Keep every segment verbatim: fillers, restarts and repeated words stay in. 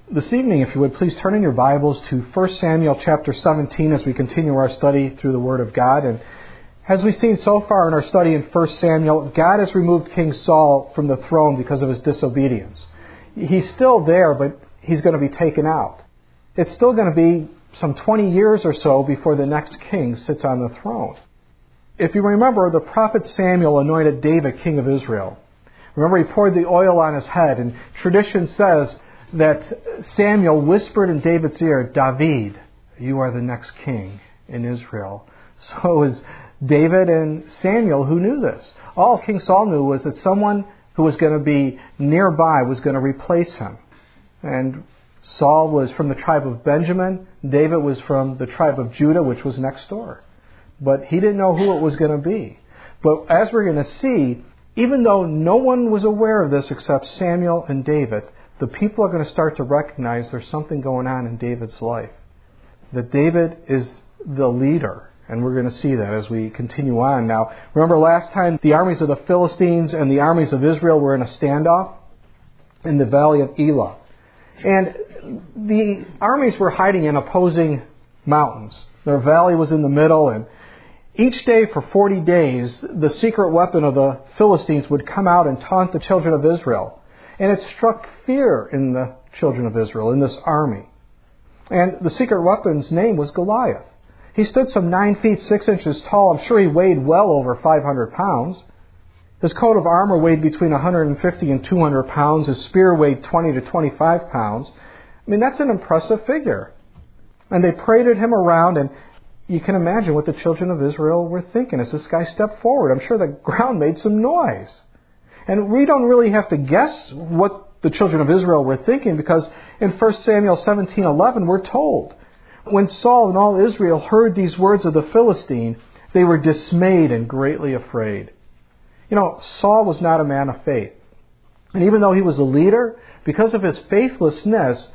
This evening, if you would, please turn in your Bibles to First Samuel chapter seventeen as we continue our study through the Word of God. And as we've seen so far in our study in First Samuel, God has removed King Saul from the throne because of his disobedience. He's still there, but he's going to be taken out. It's still going to be some twenty years or so before the next king sits on the throne. If you remember, the prophet Samuel anointed David king of Israel. Remember, he poured the oil on his head, and tradition says that Samuel whispered in David's ear, "David, you are the next king in Israel." So it was David and Samuel who knew this. All King Saul knew was that someone who was going to be nearby was going to replace him. And Saul was from the tribe of Benjamin. David was from the tribe of Judah, which was next door. But he didn't know who it was going to be. But as we're going to see, even though no one was aware of this except Samuel and David, the people are going to start to recognize there's something going on in David's life. That David is the leader. And we're going to see that as we continue on. Now, remember last time the armies of the Philistines and the armies of Israel were in a standoff in the valley of Elah. And the armies were hiding in opposing mountains. Their valley was in the middle, and each day for forty days, the secret weapon of the Philistines would come out and taunt the children of Israel. And it struck fear in the children of Israel, in this army. And the secret weapon's name was Goliath. He stood some nine feet six inches tall. I'm sure he weighed well over five hundred pounds. His coat of armor weighed between one hundred fifty and two hundred pounds. His spear weighed twenty to twenty-five pounds. I mean, that's an impressive figure. And they paraded him around, and you can imagine what the children of Israel were thinking as this guy stepped forward. I'm sure the ground made some noise. And we don't really have to guess what the children of Israel were thinking, because in First Samuel seventeen eleven we're told, when Saul and all Israel heard these words of the Philistine, they were dismayed and greatly afraid. You know, Saul was not a man of faith. And even though he was a leader, because of his faithlessness,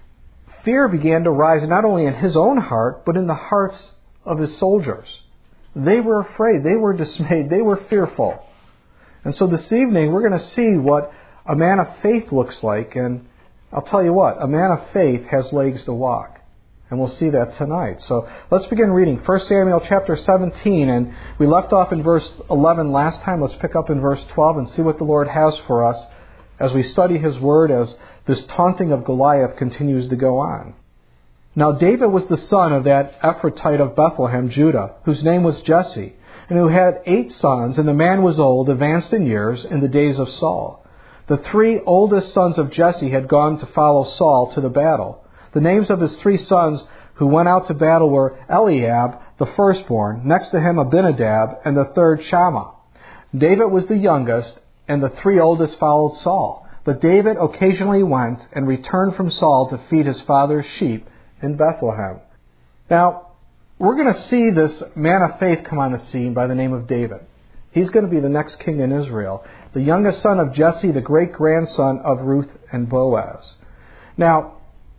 fear began to rise not only in his own heart, but in the hearts of his soldiers. They were afraid. They were dismayed. They were fearful. And so this evening, we're going to see what a man of faith looks like. And I'll tell you what, a man of faith has legs to walk. And we'll see that tonight. So let's begin reading First Samuel chapter seventeen. And we left off in verse eleven last time. Let's pick up in verse twelve and see what the Lord has for us as we study His Word, as this taunting of Goliath continues to go on. Now David was the son of that Ephrathite of Bethlehem, Judah, whose name was Jesse, and who had eight sons, and the man was old, advanced in years, in the days of Saul. The three oldest sons of Jesse had gone to follow Saul to the battle. The names of his three sons who went out to battle were Eliab, the firstborn, next to him Abinadab, and the third Shammah. David was the youngest, and the three oldest followed Saul. But David occasionally went and returned from Saul to feed his father's sheep in Bethlehem. Now, we're going to see this man of faith come on the scene by the name of David. He's going to be the next king in Israel, the youngest son of Jesse, the great-grandson of Ruth and Boaz. Now,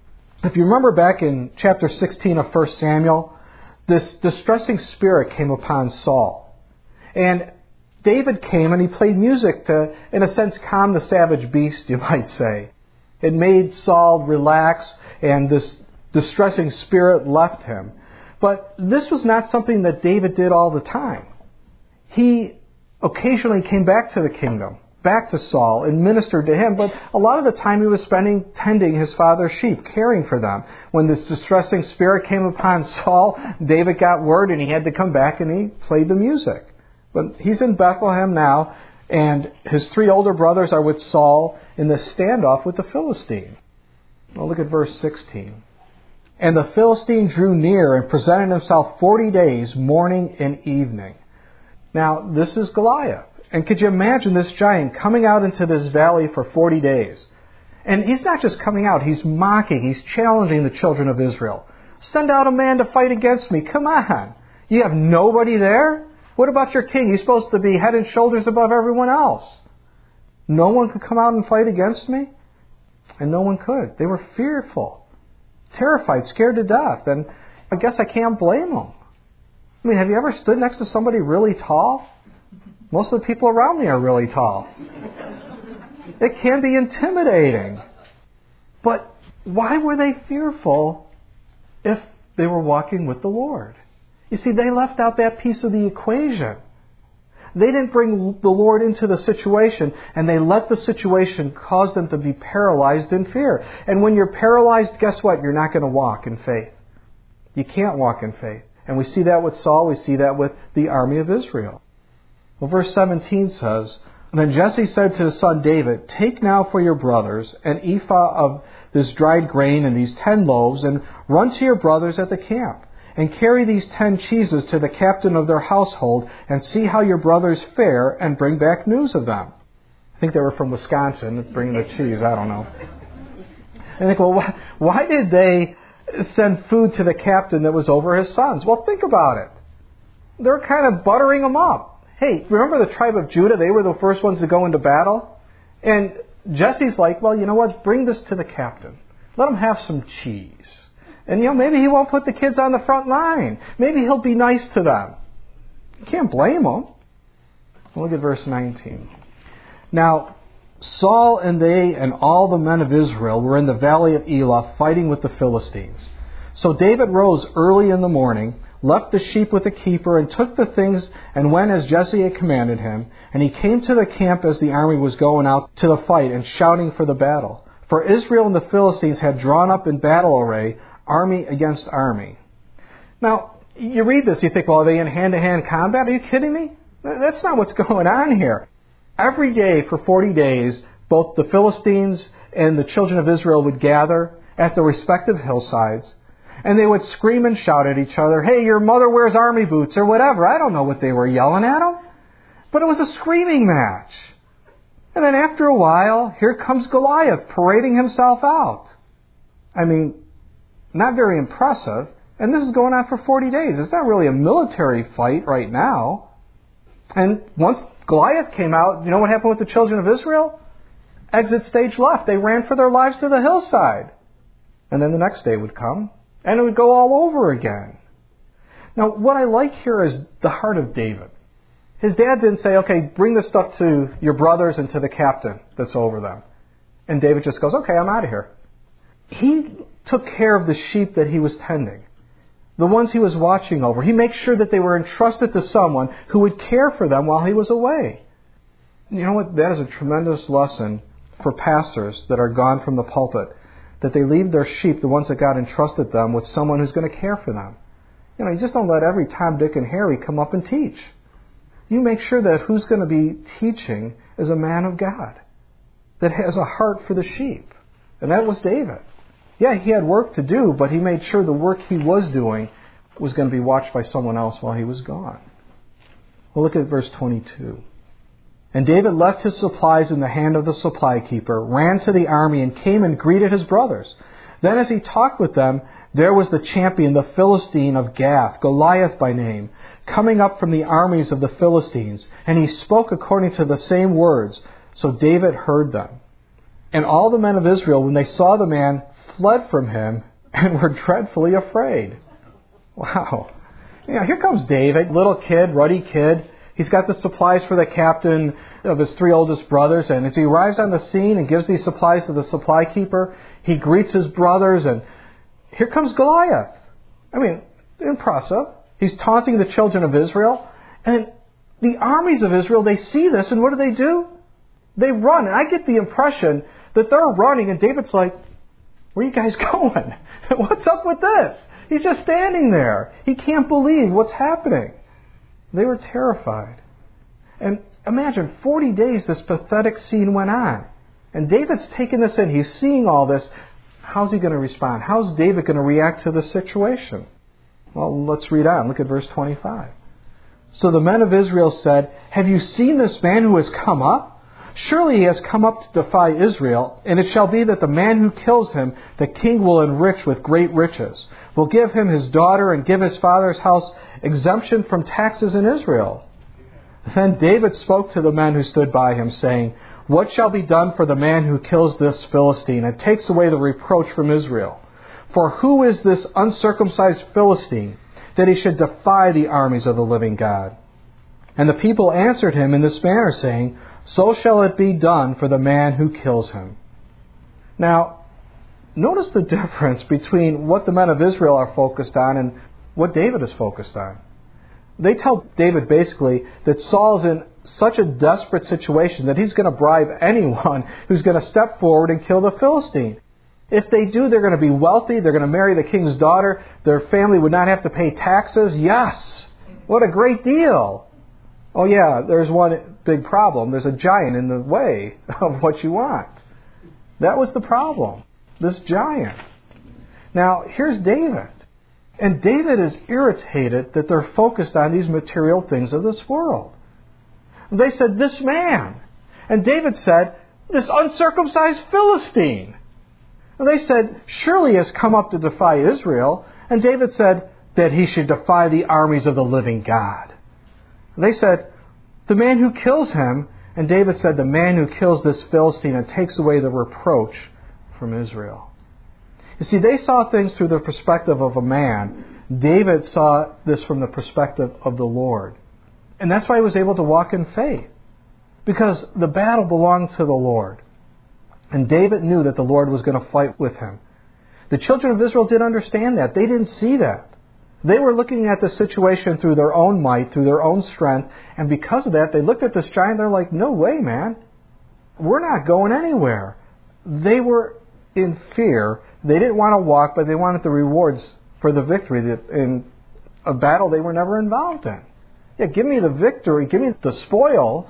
if you remember back in chapter sixteen of First Samuel, this distressing spirit came upon Saul. And David came and he played music to, in a sense, calm the savage beast, you might say. It made Saul relax, and this distressing spirit left him. But this was not something that David did all the time. He occasionally came back to the kingdom, back to Saul, and ministered to him. But a lot of the time he was spending tending his father's sheep, caring for them. When this distressing spirit came upon Saul, David got word and he had to come back and he played the music. But he's in Bethlehem now, and his three older brothers are with Saul in this standoff with the Philistine. Well, look at verse sixteen. And the Philistine drew near and presented himself forty days, morning and evening. Now, this is Goliath. And could you imagine this giant coming out into this valley for forty days? And he's not just coming out, he's mocking, he's challenging the children of Israel. Send out a man to fight against me. Come on. You have nobody there? What about your king? He's supposed to be head and shoulders above everyone else. No one could come out and fight against me? And no one could. They were fearful. Terrified, scared to death, and I guess I can't blame them. I mean, have you ever stood next to somebody really tall? Most of the people around me are really tall. It can be intimidating. But why were they fearful if they were walking with the Lord? You see, they left out that piece of the equation. They didn't bring the Lord into the situation, and they let the situation cause them to be paralyzed in fear. And when you're paralyzed, guess what? You're not going to walk in faith. You can't walk in faith. And we see that with Saul. We see that with the army of Israel. Well, verse seventeen says, Then Jesse said to his son David, Take now for your brothers an ephah of this dried grain and these ten loaves, and run to your brothers at the camp. And carry these ten cheeses to the captain of their household, and see how your brothers fare, and bring back news of them. I think they were from Wisconsin, bringing the cheese, I don't know. And I think, well, why, why did they send food to the captain that was over his sons? Well, think about it. They're kind of buttering them up. Hey, remember the tribe of Judah? They were the first ones to go into battle. And Jesse's like, well, you know what? Bring this to the captain. Let him have some cheese. And, you know, maybe he won't put the kids on the front line. Maybe he'll be nice to them. You can't blame him. Look at verse nineteen. Now, Saul and they and all the men of Israel were in the valley of Elah fighting with the Philistines. So David rose early in the morning, left the sheep with the keeper, and took the things and went as Jesse had commanded him. And he came to the camp as the army was going out to the fight and shouting for the battle. For Israel and the Philistines had drawn up in battle array, army against army. Now, you read this, you think, well, are they in hand-to-hand combat? Are you kidding me? That's not what's going on here. Every day for forty days, both the Philistines and the children of Israel would gather at the respective hillsides, and they would scream and shout at each other, hey, your mother wears army boots, or whatever. I don't know what they were yelling at them. But it was a screaming match. And then after a while, here comes Goliath parading himself out. I mean, not very impressive. And this is going on for forty days. It's not really a military fight right now. And once Goliath came out, you know what happened with the children of Israel? Exit stage left. They ran for their lives to the hillside. And then the next day would come, and it would go all over again. Now, what I like here is the heart of David. His dad didn't say, okay, bring this stuff to your brothers and to the captain that's over them. And David just goes, okay, I'm out of here. He took care of the sheep that he was tending, the ones he was watching over. He makes sure that they were entrusted to someone who would care for them while he was away. You know what? That is a tremendous lesson for pastors that are gone from the pulpit, that they leave their sheep, the ones that God entrusted them, with someone who's going to care for them. You know, you just don't let every Tom, Dick, and Harry come up and teach. You make sure that who's going to be teaching is a man of God that has a heart for the sheep. And that was David. Yeah, he had work to do, but he made sure the work he was doing was going to be watched by someone else while he was gone. Well, look at verse twenty-two. And David left his supplies in the hand of the supply keeper, ran to the army, and came and greeted his brothers. Then as he talked with them, there was the champion, the Philistine of Gath, Goliath by name, coming up from the armies of the Philistines. And he spoke according to the same words. So David heard them. And all the men of Israel, when they saw the man, fled from him and were dreadfully afraid. Wow. You know, here comes David, little kid, ruddy kid. He's got the supplies for the captain of his three oldest brothers. And as he arrives on the scene and gives these supplies to the supply keeper, he greets his brothers. And here comes Goliath. I mean, impressive. He's taunting the children of Israel. And the armies of Israel, they see this, and what do they do? They run. And I get the impression that they're running, and David's like, where are you guys going? What's up with this? He's just standing there. He can't believe what's happening. They were terrified. And imagine, forty days this pathetic scene went on. And David's taking this in. He's seeing all this. How's he going to respond? How's David going to react to this situation? Well, let's read on. Look at verse twenty-five. So the men of Israel said, have you seen this man who has come up? Surely he has come up to defy Israel, and it shall be that the man who kills him, the king will enrich with great riches, will give him his daughter and give his father's house exemption from taxes in Israel. Then David spoke to the men who stood by him, saying, what shall be done for the man who kills this Philistine and takes away the reproach from Israel? For who is this uncircumcised Philistine, that he should defy the armies of the living God? And the people answered him in this manner, saying, so shall it be done for the man who kills him. Now, notice the difference between what the men of Israel are focused on and what David is focused on. They tell David basically that Saul's in such a desperate situation that he's going to bribe anyone who's going to step forward and kill the Philistine. If they do, they're going to be wealthy, they're going to marry the king's daughter, their family would not have to pay taxes. Yes! What a great deal! Oh yeah, there's one big problem. There's a giant in the way of what you want. That was the problem. This giant. Now, here's David. And David is irritated that they're focused on these material things of this world. They said, this man. And David said, this uncircumcised Philistine. And they said, surely he has come up to defy Israel. And David said that he should defy the armies of the living God. And they said, the man who kills him. And David said, the man who kills this Philistine and takes away the reproach from Israel. You see, they saw things through the perspective of a man. David saw this from the perspective of the Lord. And that's why he was able to walk in faith. Because the battle belonged to the Lord. And David knew that the Lord was going to fight with him. The children of Israel did understand that. They didn't see that. They were looking at the situation through their own might, through their own strength. And because of that, they looked at this giant. They're like, no way, man. We're not going anywhere. They were in fear. They didn't want to walk, but they wanted the rewards for the victory in a battle they were never involved in. Yeah, give me the victory. Give me the spoils.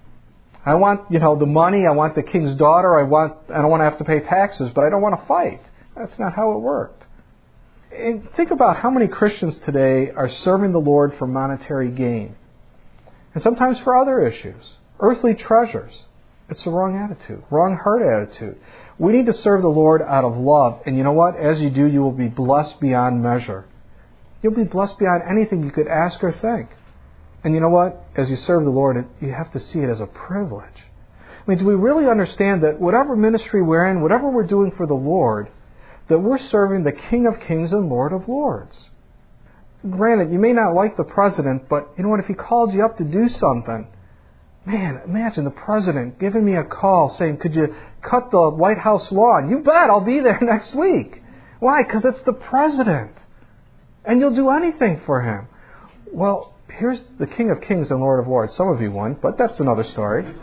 I want, you know, the money. I want the king's daughter. I want. I don't want to have to pay taxes, but I don't want to fight. That's not how it worked. And think about how many Christians today are serving the Lord for monetary gain, and sometimes for other issues, earthly treasures. It's the wrong attitude, wrong heart attitude. We need to serve the Lord out of love. And you know what? As you do, you will be blessed beyond measure. You'll be blessed beyond anything you could ask or think. And you know what? As you serve the Lord, you have to see it as a privilege. I mean, do we really understand that whatever ministry we're in, whatever we're doing for the Lord, that we're serving the King of Kings and Lord of Lords? Granted, you may not like the president, but you know what? If he called you up to do something, man, imagine the president giving me a call saying, could you cut the White House lawn? You bet, I'll be there next week. Why? Because it's the president. And you'll do anything for him. Well, here's the King of Kings and Lord of Lords. Some of you won't, but that's another story.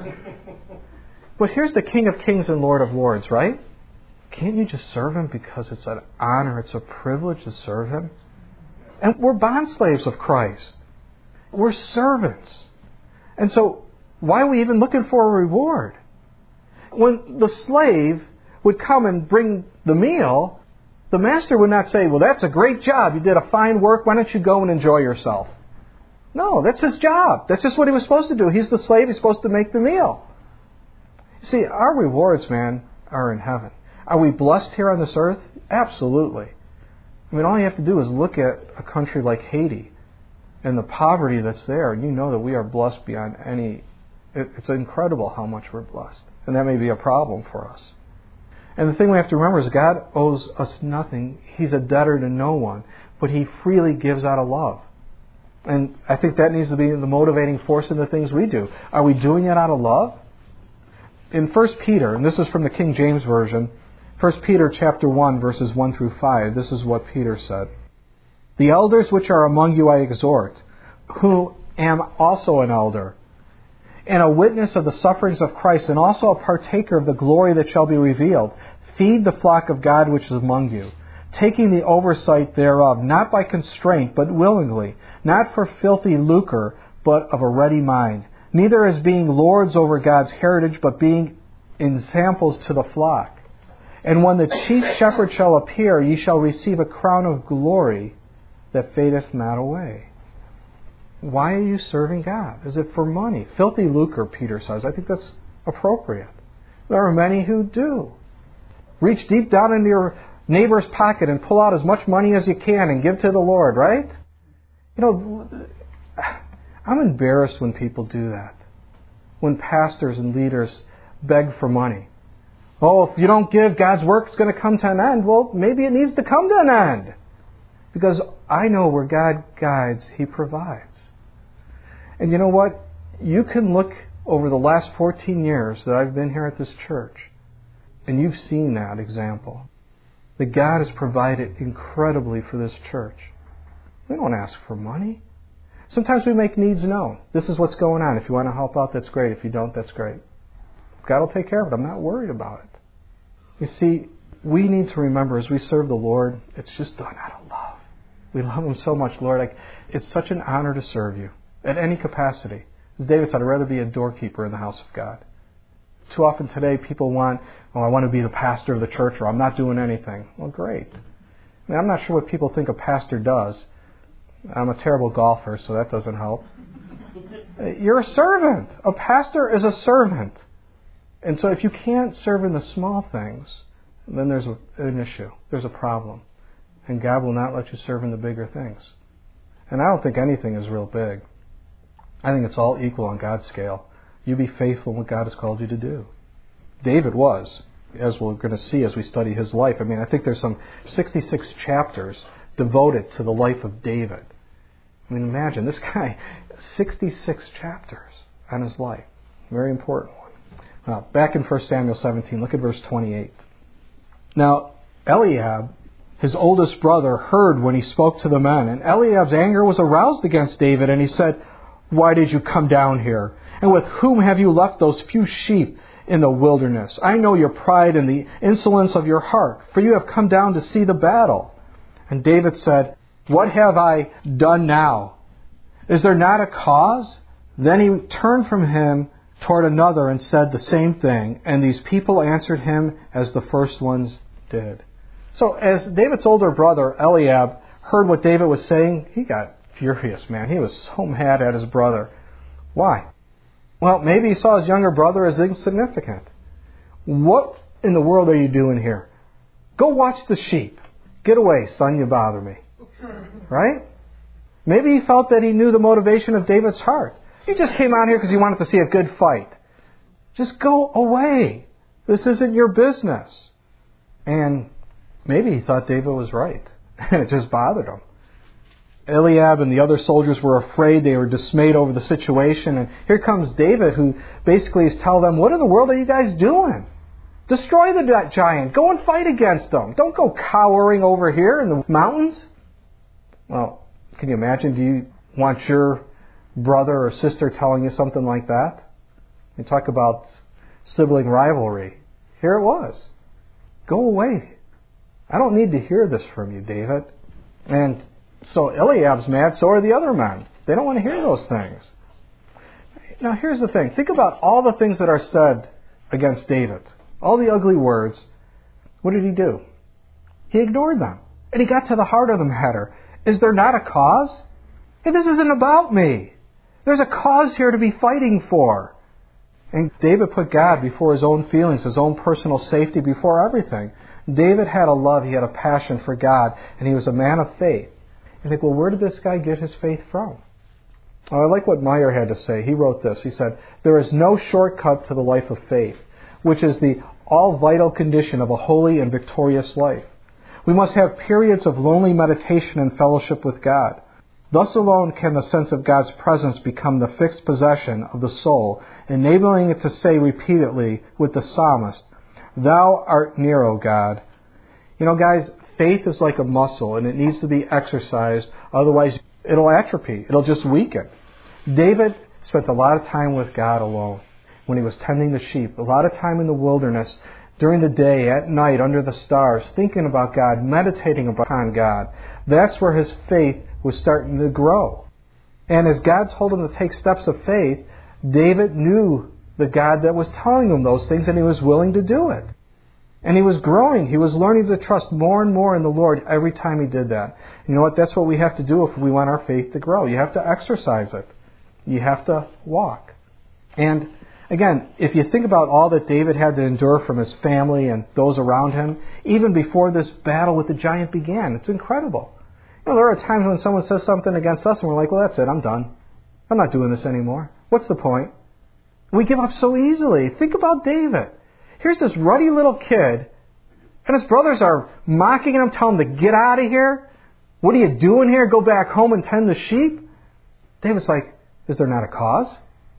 But here's the King of Kings and Lord of Lords, right? Can't you just serve him because it's an honor, it's a privilege to serve him? And we're bond slaves of Christ. We're servants. And so, why are we even looking for a reward? When the slave would come and bring the meal, the master would not say, well, that's a great job. You did a fine work. Why don't you go and enjoy yourself? No, that's his job. That's just what he was supposed to do. He's the slave. He's supposed to make the meal. You see, our rewards, man, are in heaven. Are we blessed here on this earth? Absolutely. I mean, all you have to do is look at a country like Haiti and the poverty that's there, and you know that we are blessed beyond any... It's incredible how much we're blessed. And that may be a problem for us. And the thing we have to remember is God owes us nothing. He's a debtor to no one. But He freely gives out of love. And I think that needs to be the motivating force in the things we do. Are we doing it out of love? In First Peter, and this is from the King James Version, First Peter chapter one, verses one through five, this is what Peter said. The elders which are among you I exhort, who am also an elder, and a witness of the sufferings of Christ, and also a partaker of the glory that shall be revealed. Feed the flock of God which is among you, taking the oversight thereof, not by constraint, but willingly, not for filthy lucre, but of a ready mind, neither as being lords over God's heritage, but being examples to the flock. And when the chief shepherd shall appear, ye shall receive a crown of glory that fadeth not away. Why are you serving God? Is it for money? Filthy lucre, Peter says. I think that's appropriate. There are many who do. Reach deep down into your neighbor's pocket and pull out as much money as you can and give to the Lord, right? You know, I'm embarrassed when people do that. When pastors and leaders beg for money. Oh, if you don't give, God's work is going to come to an end. Well, maybe it needs to come to an end. Because I know where God guides, He provides. And you know what? You can look over the last fourteen years that I've been here at this church, and you've seen that example. that God has provided incredibly for this church. We don't ask for money. Sometimes we make needs known. This is what's going on. If you want to help out, that's great. If you don't, that's great. God will take care of it. I'm not worried about it. You see, we need to remember as we serve the Lord, it's just done out of love. We love Him so much, Lord. Like, it's such an honor to serve You at any capacity. As David said, I'd rather be a doorkeeper in the house of God. Too often today, people want, oh, I want to be the pastor of the church, or I'm not doing anything. Well, great. I mean, I'm not sure what people think a pastor does. I'm a terrible golfer, so that doesn't help. You're a servant. A pastor is a servant. And so if you can't serve in the small things, then there's a, an issue. There's a problem. And God will not let you serve in the bigger things. And I don't think anything is real big. I think it's all equal on God's scale. You be faithful in what God has called you to do. David was, as we're going to see as we study his life. I mean, I think there's some sixty-six chapters devoted to the life of David. I mean, imagine this guy, sixty-six chapters on his life. Very important one. Now, back in First Samuel seventeen, look at verse twenty-eight. Now, Eliab, his oldest brother, heard when he spoke to the men, and Eliab's anger was aroused against David, and he said, "Why did you come down here? And with whom have you left those few sheep in the wilderness? I know your pride and the insolence of your heart, for you have come down to see the battle." And David said, "What have I done now? Is there not a cause?" Then he turned from him toward another and said the same thing, and these people answered him as the first ones did. So as David's older brother, Eliab, heard what David was saying, he got furious, man. He was so mad at his brother. Why? Well, maybe he saw his younger brother as insignificant. What in the world are you doing here? Go watch the sheep. Get away, son, you bother me. Right? Maybe he felt that he knew the motivation of David's heart. He just came out here because he wanted to see a good fight. Just go away. This isn't your business. And maybe he thought David was right. And it just bothered him. Eliab and the other soldiers were afraid. They were dismayed over the situation. And here comes David, who basically is telling them, what in the world are you guys doing? Destroy the giant. Go and fight against them. Don't go cowering over here in the mountains. Well, can you imagine? Do you want your brother or sister telling you something like that? You talk about sibling rivalry. Here it was. Go away. I don't need to hear this from you, David. And so Eliab's mad, so are the other men. They don't want to hear those things. Now here's the thing. Think about all the things that are said against David. All the ugly words. What did he do? He ignored them. And he got to the heart of the matter. Is there not a cause? Hey, this isn't about me. There's a cause here to be fighting for. And David put God before his own feelings, his own personal safety before everything. David had a love, he had a passion for God, and he was a man of faith. You think, well, where did this guy get his faith from? Well, I like what Meyer had to say. He wrote this. He said, "There is no shortcut to the life of faith, which is the all-vital condition of a holy and victorious life. We must have periods of lonely meditation and fellowship with God. Thus alone can the sense of God's presence become the fixed possession of the soul, enabling it to say repeatedly with the psalmist, 'Thou art near, O God.'" You know, guys, faith is like a muscle, and it needs to be exercised. Otherwise, it'll atrophy. It'll just weaken. David spent a lot of time with God alone when he was tending the sheep. A lot of time in the wilderness, during the day, at night, under the stars, thinking about God, meditating upon God. That's where his faith was starting to grow. And as God told him to take steps of faith, David knew the God that was telling him those things, and he was willing to do it. And he was growing. He was learning to trust more and more in the Lord every time he did that. You know what? That's what we have to do if we want our faith to grow. You have to exercise it. You have to walk. And again, if you think about all that David had to endure from his family and those around him, even before this battle with the giant began, it's incredible. You know, there are times when someone says something against us and we're like, well, that's it, I'm done. I'm not doing this anymore. What's the point? We give up so easily. Think about David. Here's this ruddy little kid, and his brothers are mocking him, telling him to get out of here. What are you doing here? Go back home and tend the sheep? David's like, is there not a cause?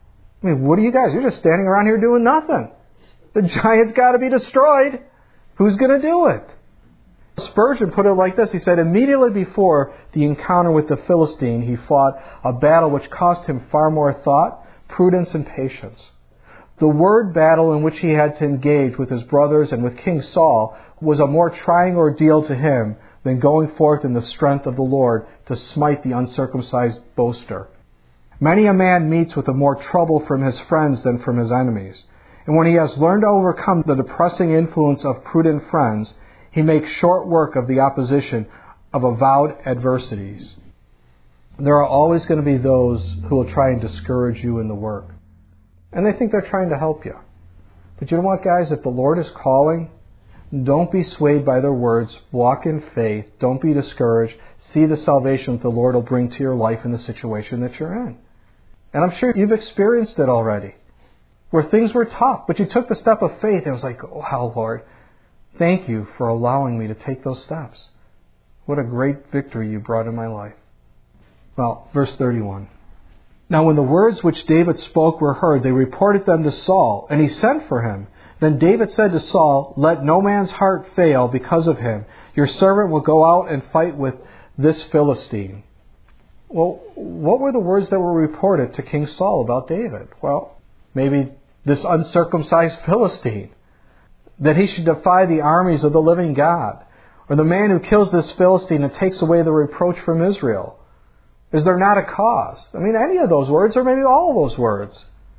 I mean, what are you guys? You're just standing around here doing nothing. The giant's got to be destroyed. Who's going to do it? Spurgeon put it like this. He said, immediately before the encounter with the Philistine, he fought a battle which cost him far more thought, prudence, and patience. The word battle in which he had to engage with his brothers and with King Saul was a more trying ordeal to him than going forth in the strength of the Lord to smite the uncircumcised boaster. Many a man meets with a more trouble from his friends than from his enemies. And when he has learned to overcome the depressing influence of prudent friends, he makes short work of the opposition of avowed adversities. There are always going to be those who will try and discourage you in the work. And they think they're trying to help you. But you know what, guys? If the Lord is calling, don't be swayed by their words. Walk in faith. Don't be discouraged. See the salvation that the Lord will bring to your life in the situation that you're in. And I'm sure you've experienced it already, where things were tough, but you took the step of faith and it was like, oh, wow, Lord, thank you for allowing me to take those steps. What a great victory you brought in my life. Well, verse thirty-one. Now when the words which David spoke were heard, they reported them to Saul, and he sent for him. Then David said to Saul, let no man's heart fail because of him. Your servant will go out and fight with this Philistine. Well, what were the words that were reported to King Saul about David? Well, maybe this uncircumcised Philistine, that he should defy the armies of the living God, or the man who kills this Philistine and takes away the reproach from Israel. Is there not a cause? I mean, any of those words, or maybe all of those words.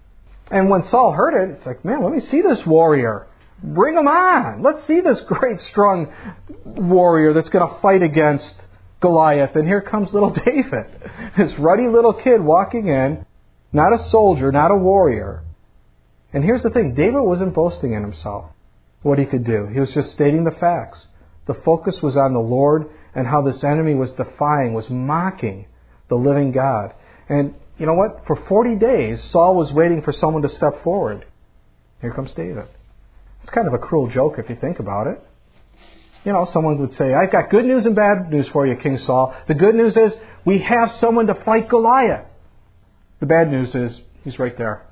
And when Saul heard it, it's like, man, let me see this warrior. Bring him on. Let's see this great, strong warrior that's going to fight against Goliath. And here comes little David, this ruddy little kid walking in, not a soldier, not a warrior. And here's the thing, David wasn't boasting in himself, what he could do. He was just stating the facts. The focus was on the Lord and how this enemy was defying, was mocking the living God. And you know what? For forty days, Saul was waiting for someone to step forward. Here comes David. It's kind of a cruel joke if you think about it. You know, someone would say, I've got good news and bad news for you, King Saul. The good news is we have someone to fight Goliath. The bad news is he's right there.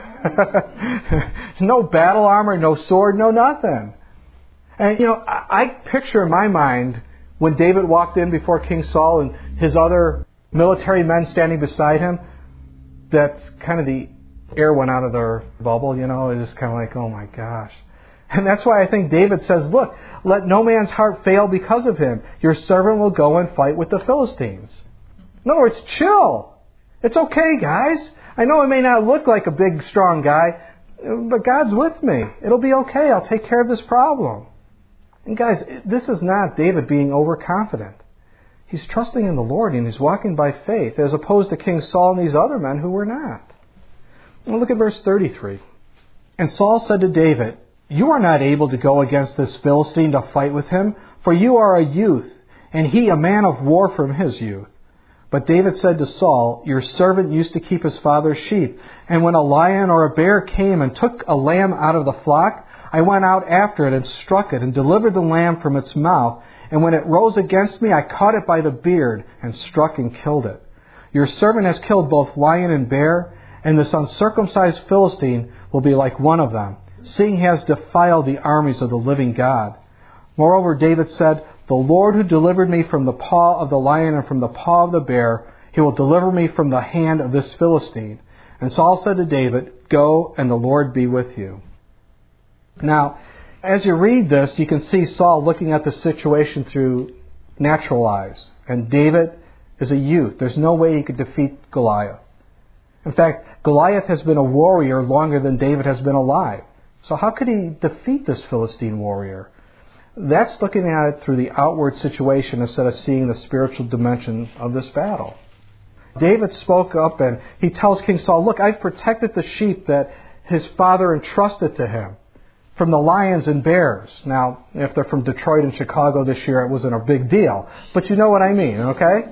No battle armor, no sword, no nothing. And, you know, I, I picture in my mind when David walked in before King Saul and his other military men standing beside him, that kind of the air went out of their bubble, you know. It's just kind of like, oh my gosh. And that's why I think David says, look, let no man's heart fail because of him. Your servant will go and fight with the Philistines. In other words, chill. It's okay, guys. I know it may not look like a big, strong guy, but God's with me. It'll be okay. I'll take care of this problem. And guys, this is not David being overconfident. He's trusting in the Lord and he's walking by faith, as opposed to King Saul and these other men who were not. Well, look at verse thirty-three. And Saul said to David, you are not able to go against this Philistine to fight with him, for you are a youth, and he a man of war from his youth. But David said to Saul, your servant used to keep his father's sheep, and when a lion or a bear came and took a lamb out of the flock, I went out after it and struck it and delivered the lamb from its mouth. And when it rose against me, I caught it by the beard and struck and killed it. Your servant has killed both lion and bear, and this uncircumcised Philistine will be like one of them, seeing he has defiled the armies of the living God. Moreover, David said, the Lord who delivered me from the paw of the lion and from the paw of the bear, he will deliver me from the hand of this Philistine. And Saul said to David, go, and the Lord be with you. Now, as you read this, you can see Saul looking at the situation through natural eyes. And David is a youth. There's no way he could defeat Goliath. In fact, Goliath has been a warrior longer than David has been alive. So how could he defeat this Philistine warrior? That's looking at it through the outward situation instead of seeing the spiritual dimension of this battle. David spoke up and he tells King Saul, look, I've protected the sheep that his father entrusted to him from the lions and bears. Now, if they're from Detroit and Chicago this year, it wasn't a big deal. But you know what I mean, okay?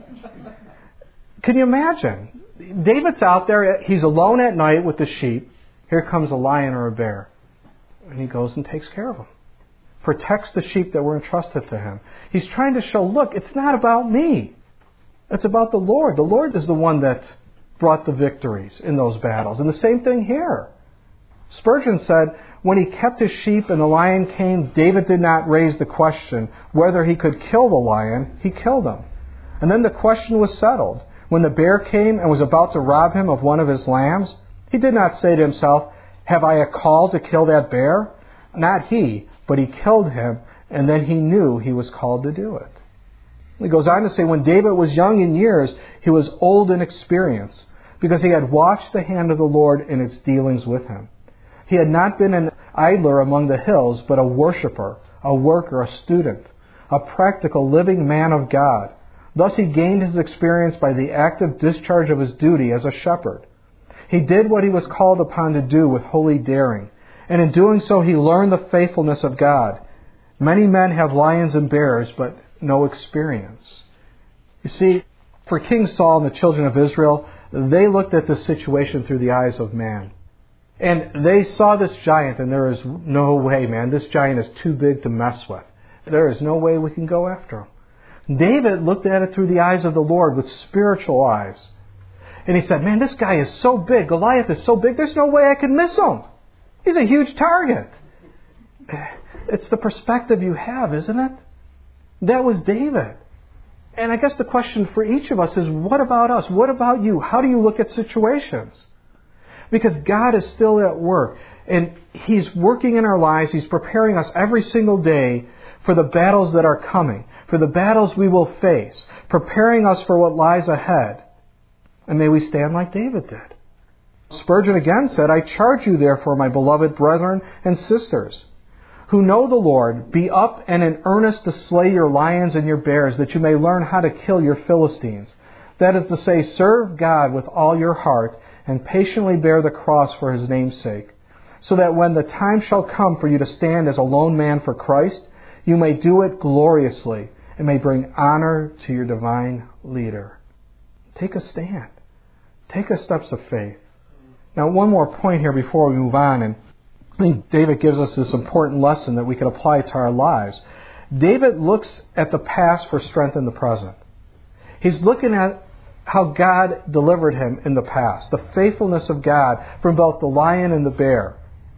Can you imagine? David's out there, he's alone at night with the sheep. Here comes a lion or a bear. And he goes and takes care of them. Protects the sheep that were entrusted to him. He's trying to show, look, it's not about me. It's about the Lord. The Lord is the one that brought the victories in those battles. And the same thing here. Spurgeon said, when he kept his sheep and the lion came, David did not raise the question whether he could kill the lion. He killed him. And then the question was settled. When the bear came and was about to rob him of one of his lambs, he did not say to himself, have I a call to kill that bear? Not he, but he killed him, and then he knew he was called to do it. He goes on to say, when David was young in years, he was old in experience, because he had watched the hand of the Lord in its dealings with him. He had not been an idler among the hills, but a worshiper, a worker, a student, a practical, living man of God. Thus he gained his experience by the active discharge of his duty as a shepherd. He did what he was called upon to do with holy daring, and in doing so he learned the faithfulness of God. Many men have lions and bears, but no experience. You see, for King Saul and the children of Israel, they looked at this situation through the eyes of man. And they saw this giant, and there is no way, man, this giant is too big to mess with. There is no way we can go after him. David looked at it through the eyes of the Lord with spiritual eyes. And he said, man, this guy is so big. Goliath is so big, there's no way I can miss him. He's a huge target. It's the perspective you have, isn't it? That was David. And I guess the question for each of us is, what about us? What about you? How do you look at situations? Because God is still at work. And He's working in our lives. He's preparing us every single day for the battles that are coming, for the battles we will face, preparing us for what lies ahead. And may we stand like David did. Spurgeon again said, I charge you therefore, my beloved brethren and sisters, who know the Lord, be up and in earnest to slay your lions and your bears, that you may learn how to kill your Philistines. That is to say, serve God with all your heart, and patiently bear the cross for His name's sake, so that when the time shall come for you to stand as a lone man for Christ, you may do it gloriously, and may bring honor to your divine leader. Take a stand. Take a steps of faith. Now, one more point here before we move on, and I think David gives us this important lesson that we can apply to our lives. David looks at the past for strength in the present. He's looking at how God delivered him in the past, the faithfulness of God from both the lion and the bear.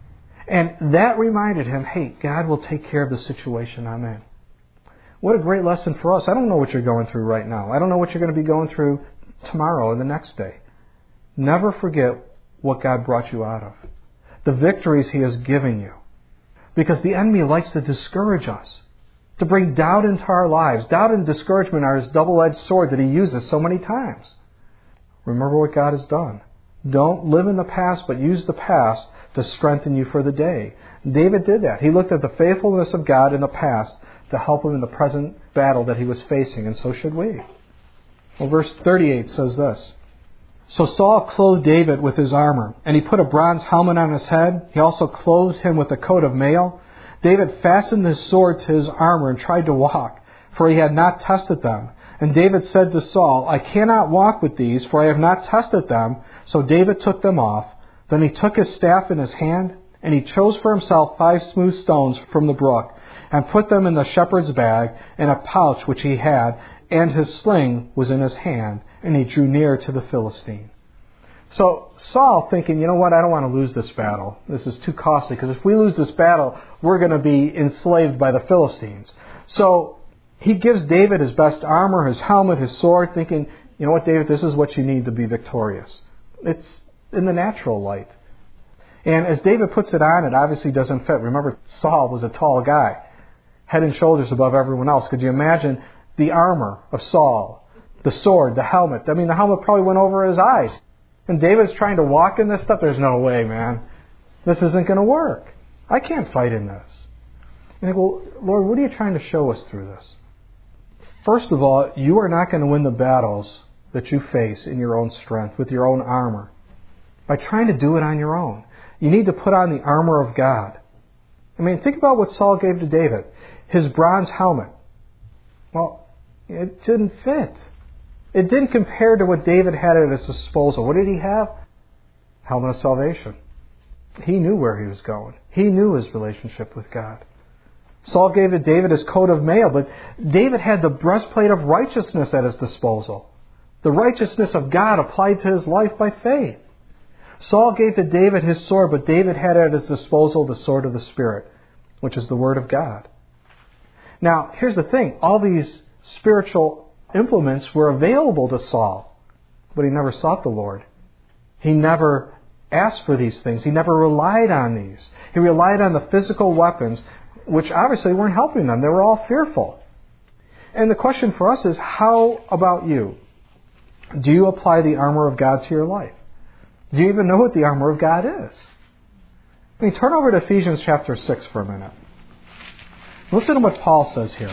And that reminded him, hey, God will take care of the situation I'm in. What a great lesson for us. I don't know what you're going through right now. I don't know what you're going to be going through tomorrow and the next day. Never forget what God brought you out of, the victories He has given you. Because the enemy likes to discourage us, to bring doubt into our lives. Doubt and discouragement are His double-edged sword that He uses so many times. Remember what God has done. Don't live in the past, but use the past to strengthen you for the day. David did that. He looked at the faithfulness of God in the past to help him in the present battle that he was facing, and so should we. Well, verse thirty-eight says this. So Saul clothed David with his armor, and he put a bronze helmet on his head. He also clothed him with a coat of mail. David fastened his sword to his armor and tried to walk, for he had not tested them. And David said to Saul, I cannot walk with these, for I have not tested them. So David took them off. Then he took his staff in his hand, and he chose for himself five smooth stones from the brook, and put them in the shepherd's bag, in a pouch which he had, and his sling was in his hand, and he drew near to the Philistine. So Saul thinking, you know what, I don't want to lose this battle. This is too costly, because if we lose this battle, we're going to be enslaved by the Philistines. So he gives David his best armor, his helmet, his sword, thinking, you know what, David, this is what you need to be victorious. It's in the natural light. And as David puts it on, it obviously doesn't fit. Remember, Saul was a tall guy, head and shoulders above everyone else. Could you imagine the armor of Saul, the sword, the helmet? I mean, the helmet probably went over his eyes. And David's trying to walk in this stuff. There's no way, man. This isn't going to work. I can't fight in this. And I go, Lord, what are you trying to show us through this? First of all, you are not going to win the battles that you face in your own strength, with your own armor, by trying to do it on your own. You need to put on the armor of God. I mean, think about what Saul gave to David. His bronze helmet. Well, it didn't fit. It didn't compare to what David had at his disposal. What did he have? Helmet of salvation. He knew where he was going. He knew his relationship with God. Saul gave to David his coat of mail, but David had the breastplate of righteousness at his disposal. The righteousness of God applied to his life by faith. Saul gave to David his sword, but David had at his disposal the sword of the Spirit, which is the Word of God. Now, here's the thing. All these spiritual implements were available to Saul, but he never sought the Lord. He never asked for these things. He never relied on these. He relied on the physical weapons, which obviously weren't helping them. They were all fearful. And the question for us is, how about you? Do you apply the armor of God to your life? Do you even know what the armor of God is? I mean, turn over to Ephesians chapter six for a minute. Listen to what Paul says here.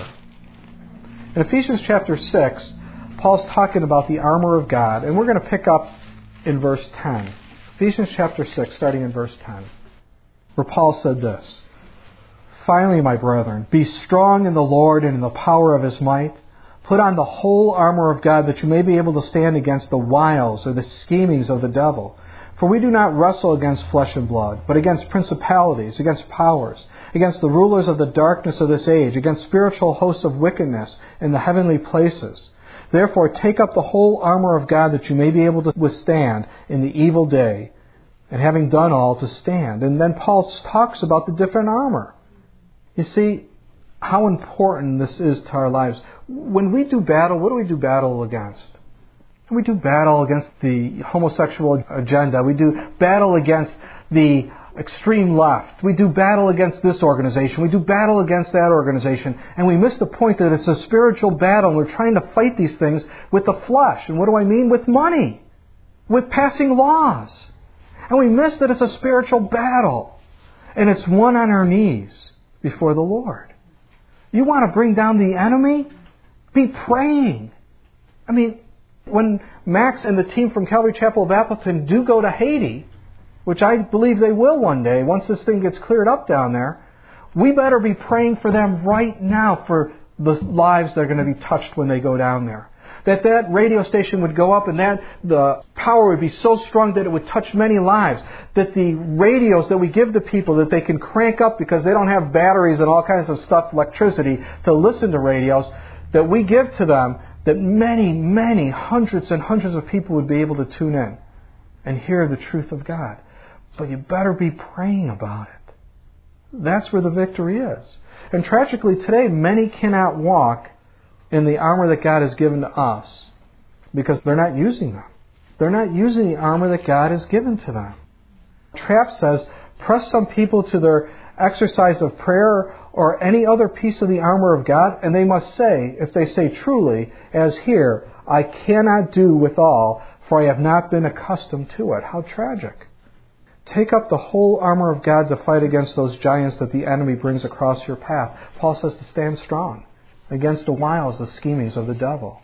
In Ephesians chapter six, Paul's talking about the armor of God, and we're going to pick up in verse ten. Ephesians chapter six, starting in verse ten, where Paul said this, "Finally, my brethren, be strong in the Lord and in the power of His might. Put on the whole armor of God, that you may be able to stand against the wiles or the schemings of the devil. For we do not wrestle against flesh and blood, but against principalities, against powers, against the rulers of the darkness of this age, against spiritual hosts of wickedness in the heavenly places. Therefore take up the whole armor of God, that you may be able to withstand in the evil day, and having done all, to stand." And then Paul talks about the different armor. You see how important this is to our lives. When we do battle, what do we do battle against? We do battle against the homosexual agenda. We do battle against the extreme left. We do battle against this organization. We do battle against that organization. And we miss the point that it's a spiritual battle. And we're trying to fight these things with the flesh. And what do I mean? With money. With passing laws. And we miss that it's a spiritual battle. And it's won on our knees before the Lord. You want to bring down the enemy? Be praying. I mean, when Max and the team from Calvary Chapel of Appleton do go to Haiti, which I believe they will one day, once this thing gets cleared up down there, we better be praying for them right now, for the lives that are going to be touched when they go down there. That that radio station would go up, and that the power would be so strong that it would touch many lives. That the radios that we give to people, that they can crank up because they don't have batteries and all kinds of stuff, electricity, to listen to radios, that we give to them, that many, many hundreds and hundreds of people would be able to tune in and hear the truth of God. But you better be praying about it. That's where the victory is. And tragically today, many cannot walk in the armor that God has given to us because they're not using them. They're not using the armor that God has given to them. Trapp says, press some people to their exercise of prayer or any other piece of the armor of God, and they must say, if they say truly, as here, I cannot do withal, for I have not been accustomed to it. How tragic. Take up the whole armor of God to fight against those giants that the enemy brings across your path. Paul says to stand strong against the wiles, the schemings of the devil.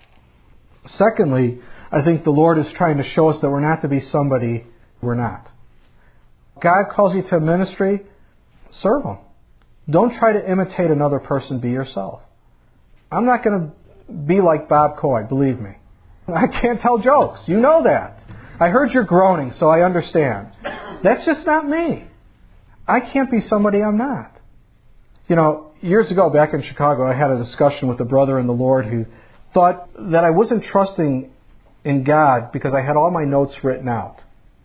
Secondly, I think the Lord is trying to show us that we're not to be somebody we're not. God calls you to ministry, serve Him. Don't try to imitate another person, be yourself. I'm not going to be like Bob Coy, believe me. I can't tell jokes. You know that. I heard you're groaning, so I understand. That's just not me. I can't be somebody I'm not. You know, years ago back in Chicago, I had a discussion with a brother in the Lord who thought that I wasn't trusting in God because I had all my notes written out.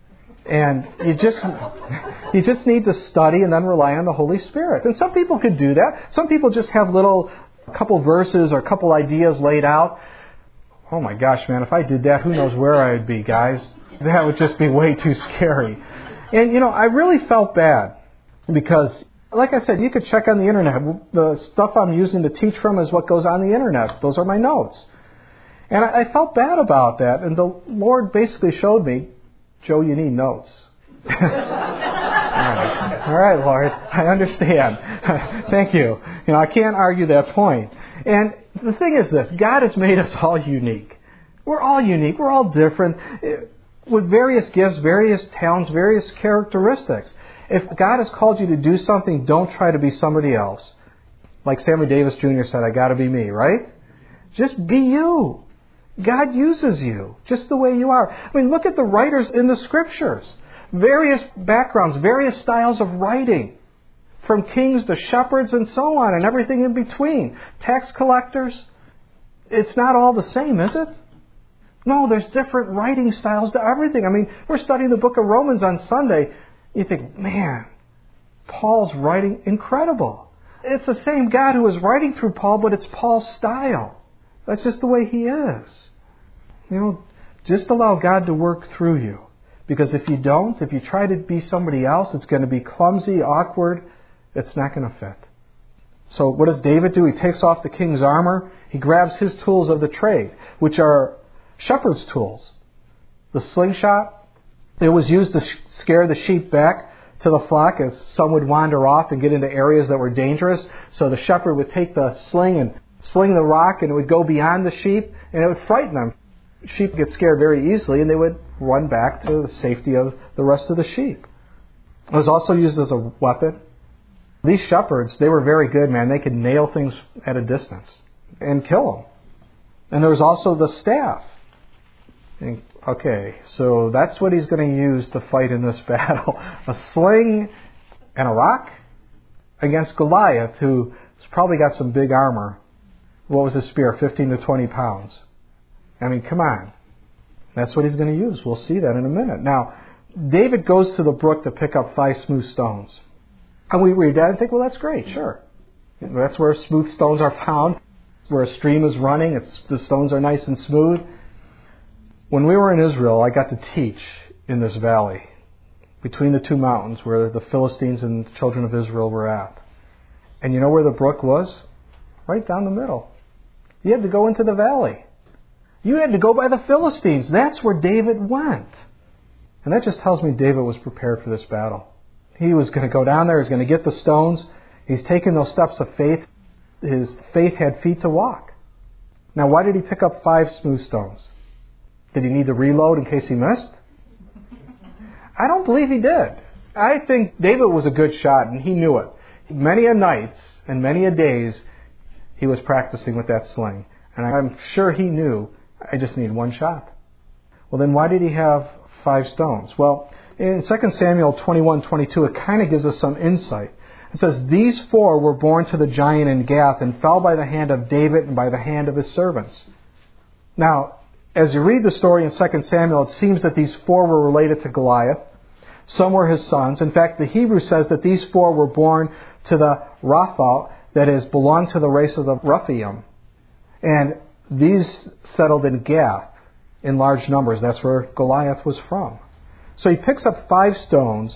And you just you just need to study and then rely on the Holy Spirit. And some people could do that. Some people just have little a couple verses or a couple ideas laid out. Oh my gosh, man, if I did that, who knows where I would be, guys. That would just be way too scary. And, you know, I really felt bad because, like I said, you could check on the internet. The stuff I'm using to teach from is what goes on the internet. Those are my notes. And I, I felt bad about that. And the Lord basically showed me, Joe, you need notes. All right. All right, Lord, I understand. Thank you. You know, I can't argue that point. And the thing is this, God has made us all unique. We're all unique. We're all different with various gifts, various talents, various characteristics. If God has called you to do something, don't try to be somebody else. Like Sammy Davis Junior said, I got to be me, right? Just be you. God uses you just the way you are. I mean, look at the writers in the Scriptures. Various backgrounds, various styles of writing. From kings to shepherds and so on, and everything in between. Tax collectors. It's not all the same, is it? No, there's different writing styles to everything. I mean, we're studying the book of Romans on Sunday. You think, man, Paul's writing incredible. It's the same God who is writing through Paul, but it's Paul's style. That's just the way he is. You know, just allow God to work through you. Because if you don't, if you try to be somebody else, it's going to be clumsy, awkward. It's not going to fit. So what does David do? He takes off the king's armor. He grabs his tools of the trade, which are shepherd's tools. The slingshot, it was used to scare the sheep back to the flock as some would wander off and get into areas that were dangerous. So the shepherd would take the sling and sling the rock, and it would go beyond the sheep, and it would frighten them. Sheep get scared very easily, and they would run back to the safety of the rest of the sheep. It was also used as a weapon. These shepherds, they were very good, man. They could nail things at a distance and kill them. And there was also the staff. And, okay, so that's what he's going to use to fight in this battle. A sling and a rock against Goliath, who's probably got some big armor. What was his spear? fifteen to twenty pounds. I mean, come on. That's what he's going to use. We'll see that in a minute. Now, David goes to the brook to pick up five smooth stones. And we read that and think, well, that's great, sure. That's where smooth stones are found. Where a stream is running, it's, the stones are nice and smooth. When we were in Israel, I got to teach in this valley between the two mountains where the Philistines and the children of Israel were at. And you know where the brook was? Right down the middle. You had to go into the valley. You had to go by the Philistines. That's where David went. And that just tells me David was prepared for this battle. He was going to go down there. He's going to get the stones. He's taking those steps of faith. His faith had feet to walk. Now, why did he pick up five smooth stones? Did he need to reload in case he missed? I don't believe he did. I think David was a good shot, and he knew it. Many a nights and many a days, he was practicing with that sling. And I'm sure he knew, I just need one shot. Well, then why did he have five stones? Well, in Second Samuel twenty-one twenty-two, it kind of gives us some insight. It says, these four were born to the giant in Gath and fell by the hand of David and by the hand of his servants. Now, as you read the story in Second Samuel, it seems that these four were related to Goliath. Some were his sons. In fact, the Hebrew says that these four were born to the Rapha, that is, belonged to the race of the Rephaim. And these settled in Gath in large numbers. That's where Goliath was from. So he picks up five stones.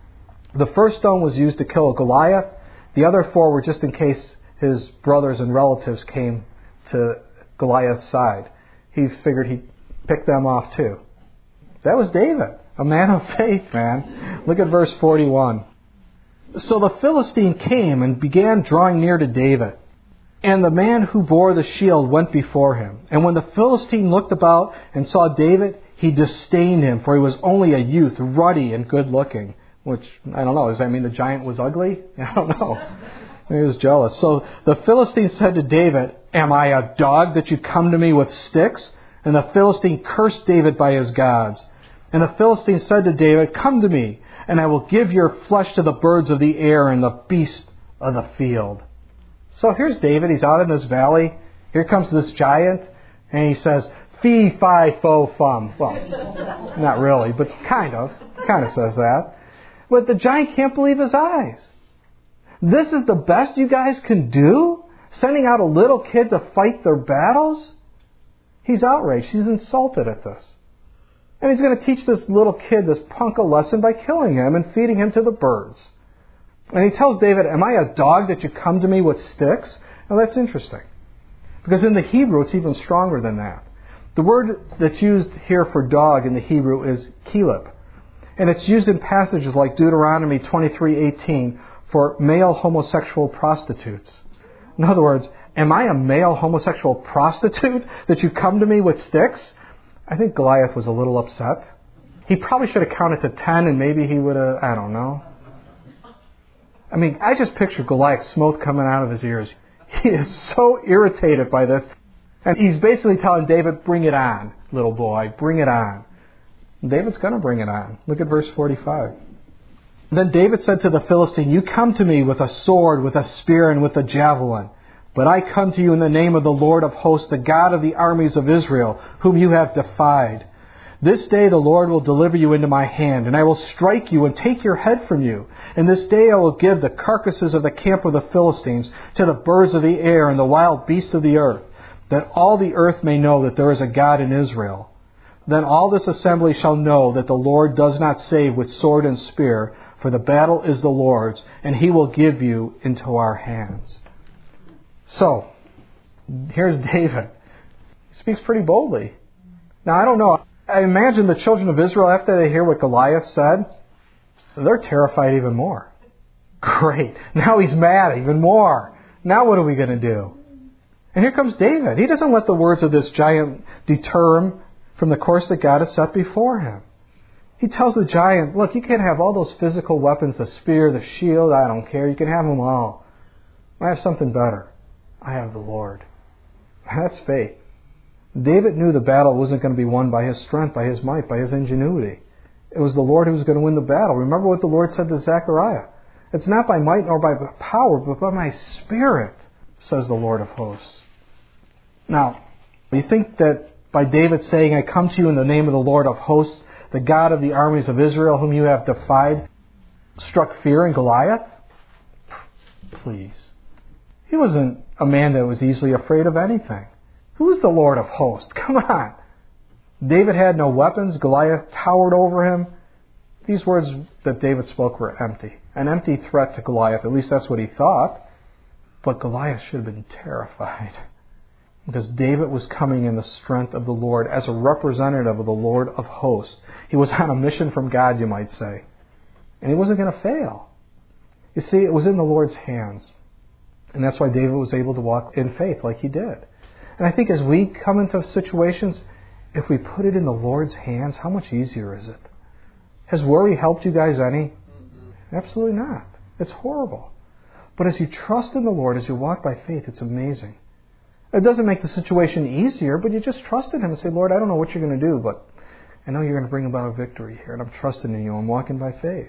The first stone was used to kill Goliath. The other four were just in case his brothers and relatives came to Goliath's side. He figured he'd pick them off too. That was David, a man of faith, man. Look at verse forty-one. So the Philistine came and began drawing near to David. And the man who bore the shield went before him. And when the Philistine looked about and saw David, he disdained him, for he was only a youth, ruddy and good-looking. Which, I don't know, does that mean the giant was ugly? I don't know. He was jealous. So the Philistine said to David, am I a dog that you come to me with sticks? And the Philistine cursed David by his gods. And the Philistine said to David, come to me, and I will give your flesh to the birds of the air and the beasts of the field. So here's David. He's out in this valley. Here comes this giant, and he says, fee, fi, fo, fum. Well, not really, but kind of. Kind of says that. But the giant can't believe his eyes. This is the best you guys can do? Sending out a little kid to fight their battles? He's outraged. He's insulted at this. And he's going to teach this little kid, this punk, a lesson by killing him and feeding him to the birds. And he tells David, am I a dog that you come to me with sticks? Now that's interesting. Because in the Hebrew, it's even stronger than that. The word that's used here for dog in the Hebrew is kilib. And it's used in passages like Deuteronomy twenty-three eighteen for male homosexual prostitutes. In other words, am I a male homosexual prostitute that you come to me with sticks? I think Goliath was a little upset. He probably should have counted to ten and maybe he would have, I don't know. I mean, I just picture Goliath's smoke coming out of his ears. He is so irritated by this. And he's basically telling David, bring it on, little boy, bring it on. David's going to bring it on. Look at verse forty-five. Then David said to the Philistine, you come to me with a sword, with a spear, and with a javelin, But I come to you in the name of the Lord of hosts, the God of the armies of Israel, whom you have defied. This day the Lord will deliver you into my hand, and I will strike you and take your head from you. And this day I will give the carcasses of the camp of the Philistines to the birds of the air and the wild beasts of the earth, that all the earth may know that there is a God in Israel. Then all this assembly shall know that the Lord does not save with sword and spear, for the battle is the Lord's, and he will give you into our hands. So, here's David. He speaks pretty boldly. Now, I don't know. I imagine the children of Israel, after they hear what Goliath said, they're terrified even more. Great. Now he's mad even more. Now what are we going to do? And here comes David. He doesn't let the words of this giant deter him from the course that God has set before him. He tells the giant, look, you can have all those physical weapons, the spear, the shield, I don't care. You can have them all. I have something better. I have the Lord. That's faith. David knew the battle wasn't going to be won by his strength, by his might, by his ingenuity. It was the Lord who was going to win the battle. Remember what the Lord said to Zechariah. It's not by might nor by power, but by my Spirit, says the Lord of hosts. Now, you think that by David saying, I come to you in the name of the Lord of hosts, the God of the armies of Israel, whom you have defied, struck fear in Goliath? Please. He wasn't a man that was easily afraid of anything. Who's the Lord of hosts? Come on. David had no weapons. Goliath towered over him. These words that David spoke were empty. An empty threat to Goliath. At least that's what he thought. But Goliath should have been terrified. Because David was coming in the strength of the Lord as a representative of the Lord of hosts. He was on a mission from God, you might say. And he wasn't going to fail. You see, it was in the Lord's hands. And that's why David was able to walk in faith like he did. And I think as we come into situations, if we put it in the Lord's hands, how much easier is it? Has worry helped you guys any? Mm-hmm. Absolutely not. It's horrible. But as you trust in the Lord, as you walk by faith, it's amazing. It doesn't make the situation easier, but you just trust in Him and say, Lord, I don't know what you're going to do, but I know you're going to bring about a victory here, and I'm trusting in you. I'm walking by faith.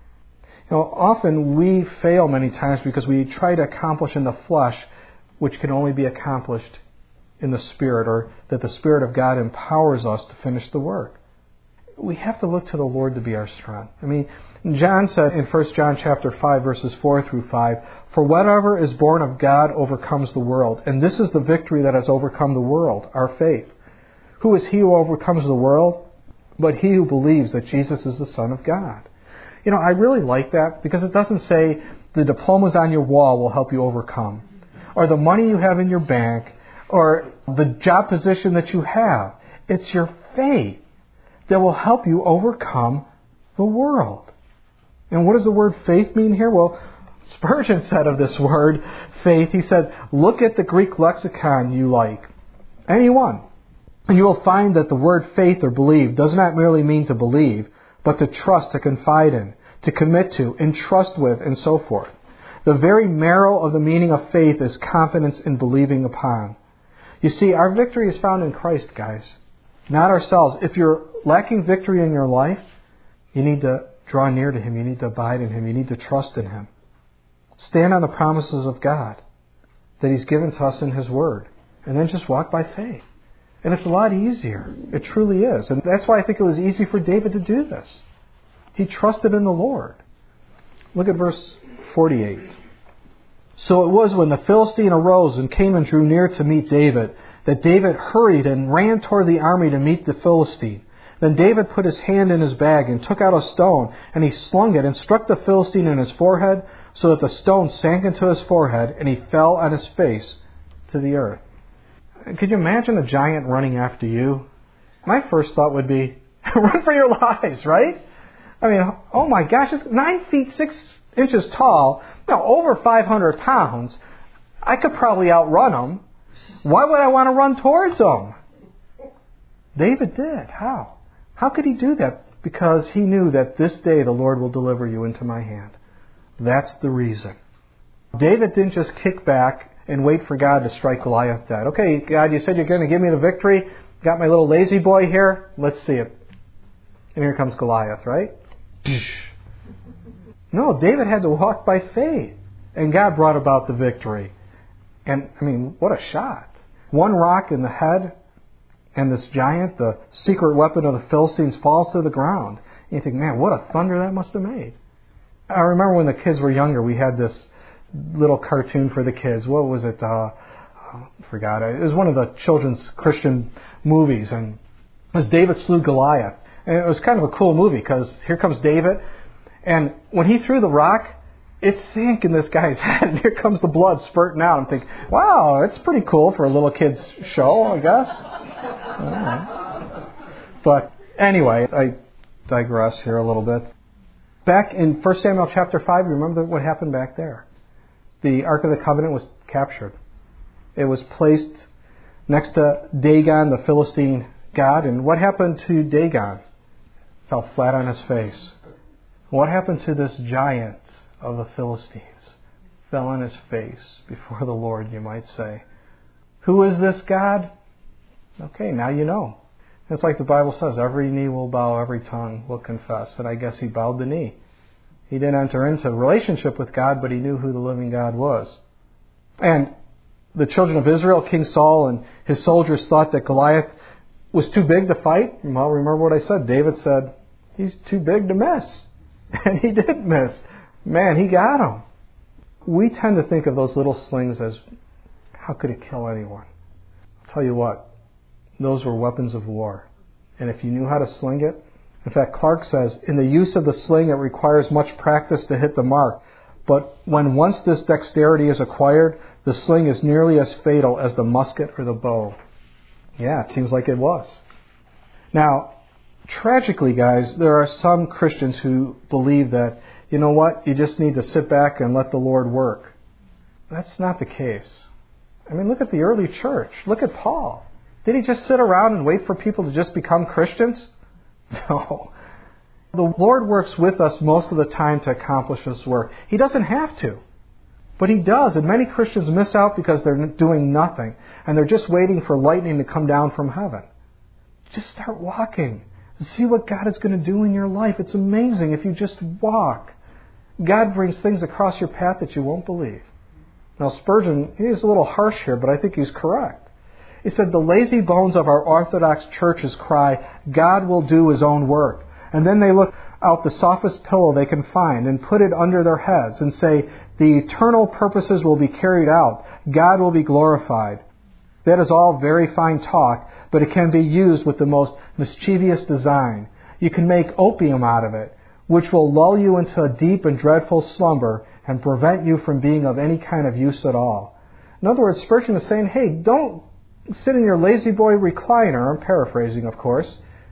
You know, often we fail many times because we try to accomplish in the flesh which can only be accomplished in the Spirit, or that the Spirit of God empowers us to finish the work. We have to look to the Lord to be our strength. I mean, John said in First John chapter five, verses four through five, for whatever is born of God overcomes the world, and this is the victory that has overcome the world, our faith. Who is he who overcomes the world? But he who believes that Jesus is the Son of God. You know, I really like that because it doesn't say the diplomas on your wall will help you overcome, or the money you have in your bank, or the job position that you have. It's your faith that will help you overcome the world. And what does the word faith mean here? Well, Spurgeon said of this word, faith, he said, look at the Greek lexicon you like, any one, and you will find that the word faith or believe does not merely mean to believe, but to trust, to confide in, to commit to, entrust with, and so forth. The very marrow of the meaning of faith is confidence in believing upon. You see, our victory is found in Christ, guys, not ourselves. If you're lacking victory in your life, you need to draw near to Him. You need to abide in Him. You need to trust in Him. Stand on the promises of God that He's given to us in His Word. And then just walk by faith. And it's a lot easier. It truly is. And that's why I think it was easy for David to do this. He trusted in the Lord. Look at verse forty-eight. So it was when the Philistine arose and came and drew near to meet David, that David hurried and ran toward the army to meet the Philistine. Then David put his hand in his bag and took out a stone, and he slung it and struck the Philistine in his forehead, so that the stone sank into his forehead, and he fell on his face to the earth. Could you imagine a giant running after you? My first thought would be, run for your lives, right? I mean, oh my gosh, it's nine feet six inches tall, now over five hundred pounds. I could probably outrun him. Why would I want to run towards him? David did. How? How could he do that? Because he knew that this day the Lord will deliver you into my hand. That's the reason. David didn't just kick back and wait for God to strike Goliath dead. Okay, God, you said you're going to give me the victory. Got my little lazy boy here. Let's see it. And here comes Goliath, right? No, David had to walk by faith. And God brought about the victory. And, I mean, what a shot. One rock in the head, and this giant, the secret weapon of the Philistines, falls to the ground. And you think, man, what a thunder that must have made. I remember when the kids were younger, we had this little cartoon for the kids. What was it? Uh, I forgot. It was one of the children's Christian movies, and it was David Slew Goliath. And it was kind of a cool movie because here comes David, and when he threw the rock, it sank in this guy's head, and here comes the blood spurting out. I'm thinking, wow, it's pretty cool for a little kid's show, I guess. I don't know. But anyway, I digress here a little bit. Back in First Samuel chapter five, remember what happened back there? The Ark of the Covenant was captured. It was placed next to Dagon, the Philistine god. And what happened to Dagon? Fell flat on his face. What happened to this giant of the Philistines? Fell on his face before the Lord, you might say. Who is this God? Okay, now you know. It's like the Bible says, every knee will bow, every tongue will confess. And I guess he bowed the knee. He didn't enter into a relationship with God, but he knew who the living God was. And the children of Israel, King Saul and his soldiers thought that Goliath was too big to fight. Well, remember what I said. David said, he's too big to miss. And he did miss. Man, he got him. We tend to think of those little slings as, how could it kill anyone? I'll tell you what. Those were weapons of war. And if you knew how to sling it, in fact, Clark says, in the use of the sling, it requires much practice to hit the mark. But when once this dexterity is acquired, the sling is nearly as fatal as the musket or the bow. Yeah, it seems like it was. Now, tragically, guys, there are some Christians who believe that, you know what, you just need to sit back and let the Lord work. That's not the case. I mean, look at the early church. Look at Paul. Did he just sit around and wait for people to just become Christians? No. The Lord works with us most of the time to accomplish His work. He doesn't have to. But He does. And many Christians miss out because they're doing nothing. And they're just waiting for lightning to come down from heaven. Just start walking. See what God is going to do in your life. It's amazing if you just walk. God brings things across your path that you won't believe. Now Spurgeon, he's a little harsh here, but I think he's correct. He said, the lazy bones of our Orthodox churches cry, God will do His own work. And then they look out the softest pillow they can find and put it under their heads and say, the eternal purposes will be carried out. God will be glorified. That is all very fine talk, but it can be used with the most mischievous design. You can make opium out of it, which will lull you into a deep and dreadful slumber and prevent you from being of any kind of use at all. In other words, Spurgeon is saying, hey, don't sit in your lazy boy recliner. I'm paraphrasing, of course.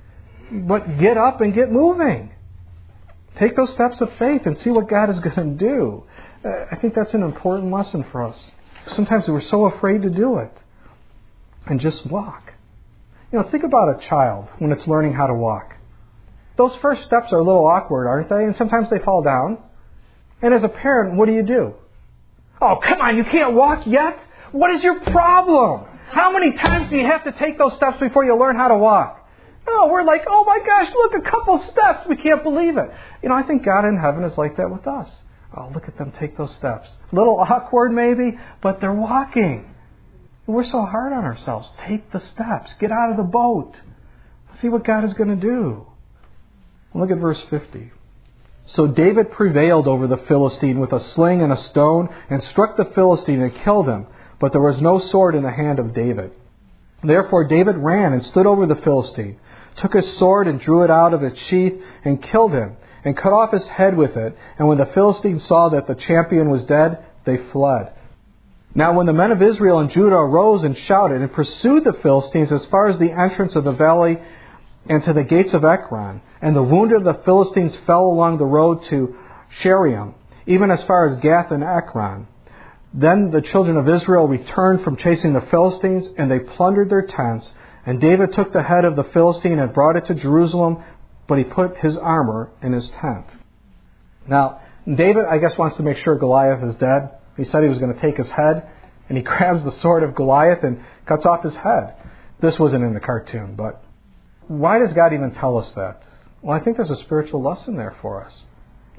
But get up and get moving. Take those steps of faith and see what God is going to do. Uh, I think that's an important lesson for us. Sometimes we're so afraid to do it. And just walk. You know, think about a child when it's learning how to walk. Those first steps are a little awkward, aren't they? And sometimes they fall down. And as a parent, what do you do? Oh, come on, you can't walk yet? What is your problem? How many times do you have to take those steps before you learn how to walk? No, we're like, oh my gosh, look, a couple steps. We can't believe it. You know, I think God in heaven is like that with us. Oh, look at them take those steps. A little awkward maybe, but they're walking. We're so hard on ourselves. Take the steps. Get out of the boat. See what God is going to do. Look at verse fifty. So David prevailed over the Philistine with a sling and a stone and struck the Philistine and killed him. But there was no sword in the hand of David. Therefore David ran and stood over the Philistine, took his sword and drew it out of its sheath and killed him and cut off his head with it. And when the Philistines saw that the champion was dead, they fled. Now when the men of Israel and Judah arose and shouted and pursued the Philistines as far as the entrance of the valley and to the gates of Ekron, and the wounded of the Philistines fell along the road to Shaaraim, even as far as Gath and Ekron. Then the children of Israel returned from chasing the Philistines, and they plundered their tents. And David took the head of the Philistine and brought it to Jerusalem, but he put his armor in his tent. Now, David, I guess, wants to make sure Goliath is dead. He said he was going to take his head, and he grabs the sword of Goliath and cuts off his head. This wasn't in the cartoon, but why does God even tell us that? Well, I think there's a spiritual lesson there for us.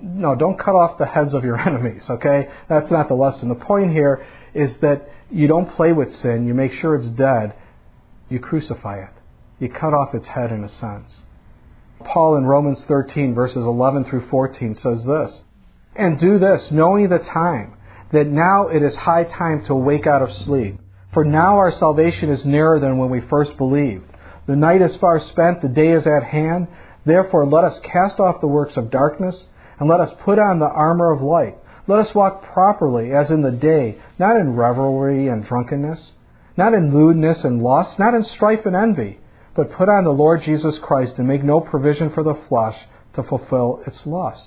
No, don't cut off the heads of your enemies, okay? That's not the lesson. The point here is that you don't play with sin. You make sure it's dead. You crucify it. You cut off its head in a sense. Paul in Romans thirteen, verses eleven through fourteen says this, "And do this, knowing the time, that now it is high time to wake out of sleep. For now our salvation is nearer than when we first believed. The night is far spent, the day is at hand. Therefore let us cast off the works of darkness, and let us put on the armor of light. Let us walk properly as in the day, not in revelry and drunkenness, not in lewdness and lust, not in strife and envy, but put on the Lord Jesus Christ and make no provision for the flesh to fulfill its lust."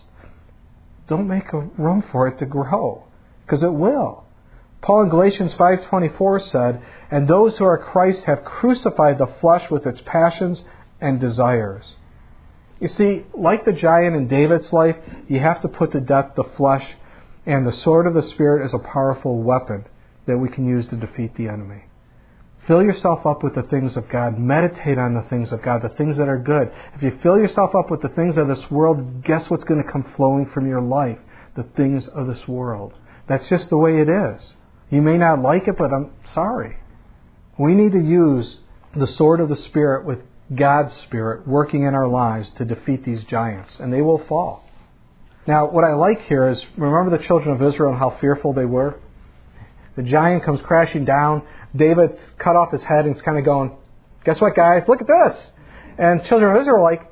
Don't make a room for it to grow, because it will. Paul in Galatians five twenty-four said, "And those who are Christ have crucified the flesh with its passions and desires." You see, like the giant in David's life, you have to put to death the flesh, and the sword of the Spirit is a powerful weapon that we can use to defeat the enemy. Fill yourself up with the things of God. Meditate on the things of God, the things that are good. If you fill yourself up with the things of this world, guess what's going to come flowing from your life? The things of this world. That's just the way it is. You may not like it, but I'm sorry. We need to use the sword of the Spirit with God's Spirit working in our lives to defeat these giants, and they will fall. Now, what I like here is, remember the children of Israel and how fearful they were? The giant comes crashing down. David's cut off his head and he's kind of going, "Guess what, guys? Look at this." And children of Israel are like,